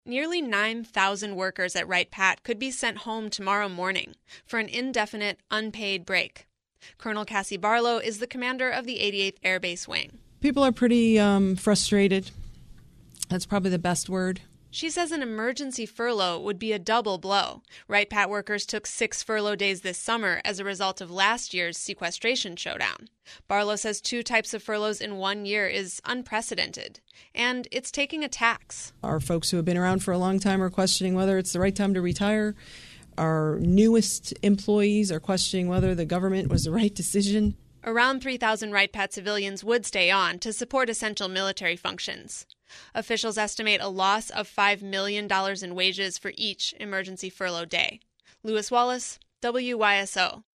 Nearly 9,000 workers at Wright-Patt could be sent home tomorrow morning for an indefinite, unpaid break. Colonel Cassie Barlow is the commander of the 88th Air Base Wing. People are pretty frustrated. That's probably the best word. She says an emergency furlough would be a double blow. Wright-Patt workers took 6 furlough days this summer as a result of last year's sequestration showdown. Barlow says 2 types of furloughs in 1 year is unprecedented, and it's taking a tax. Our folks who have been around for a long time are questioning whether it's the right time to retire. Our newest employees are questioning whether the government was the right decision. Around 3,000 Wright-Patt civilians would stay on to support essential military functions. Officials estimate a loss of $5 million in wages for each emergency furlough day. Lewis Wallace, WYSO.